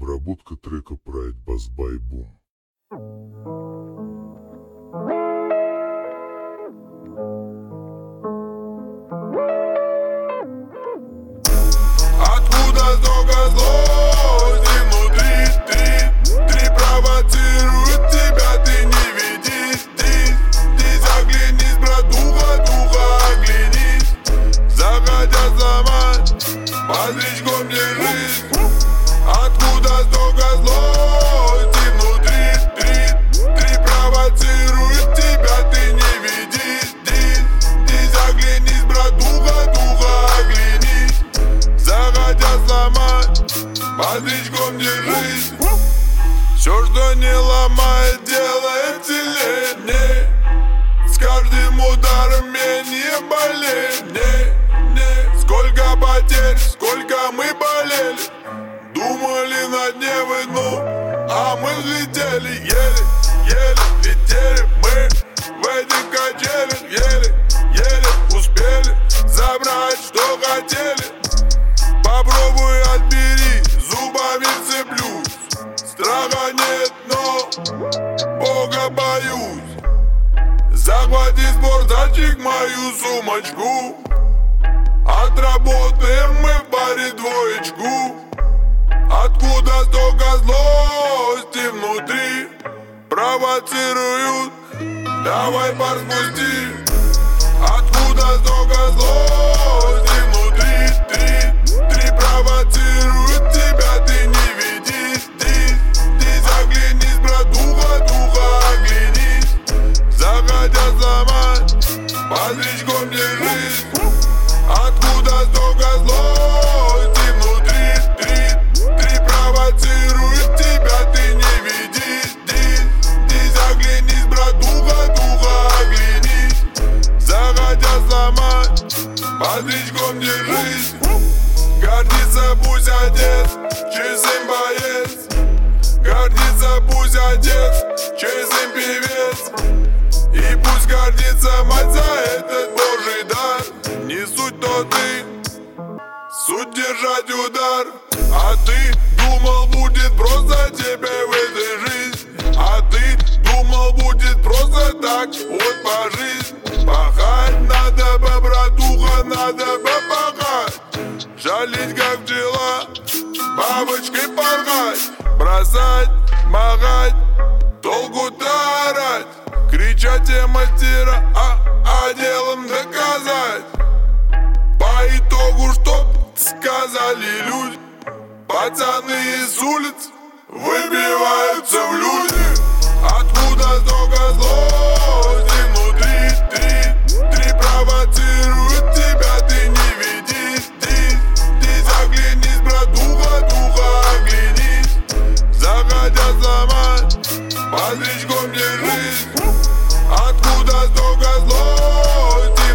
Обработка трека Pride Bass by Boom. Откуда столько злости внутри? Три провоцируют тебя, ты не веди здесь. Оглянись, братуха, духа, оглянись. Заходя сломать, под речком держись. Откуда столько злости внутри? Три провоцируют тебя, ты не веди здесь. Оглянись, братуха, духа, оглянись. Заходя сломать, под речком держись. Все, что не ломает, делает сильнее. С каждым ударом менее болезней. Сколько потерь, сколько мы болели. Думали на дне вы дну, а мы взлетели. Еле летели мы в этих качелях. Еле успели забрать, что хотели. Попробуй отбери, зубами вцеплюсь. Страха нет, но Бога боюсь. Захвати спортзальчик, мою сумочку. Отработаем мы в паре двоечку. Откуда столько злости внутри? Провоцируют, давай пар спусти. Откуда столько злости внутри? Три провоцируют тебя, ты не веди здесь. Оглянись, братуха, духа, оглянись. Заходя сломать, под речком держись. Откуда столько злости внутри? Три провоцируют тебя, ты не веди здесь. Оглянись, братуха, духа, оглянись. Заходя сломать, под речком держись. Гордится пусть отец, чей сын боец. Гордится пусть отец, чей сын певец. И пусть гордится мать за этот Божий дар. Не суть, то ты, суть держать удар. А ты думал, будет просто тебе в этой жизни. А ты думал, будет просто так вот по жизни. Пахать надо бы, братуха, надо бы пахать. Жалеть, как пчела, бабочкой порхать. Бросать, махать, толку-то орать. Кричать те мастера, а делом доказать. По итогу, что сказали люди. Пацаны из улиц выбиваются в люди. Откуда столько злости внутри? Три провоцируют тебя, ты не веди здесь. Оглянись, братуха, духа, оглянись. Заходя сломать, под речком держись. Откуда столько злости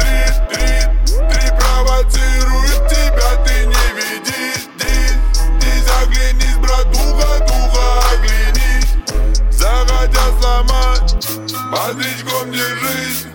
внутри? Три провоцируют тебя, ты не веди здесь. Оглянись, братуха, духа, оглянись. Заходя сломать, под речком держись.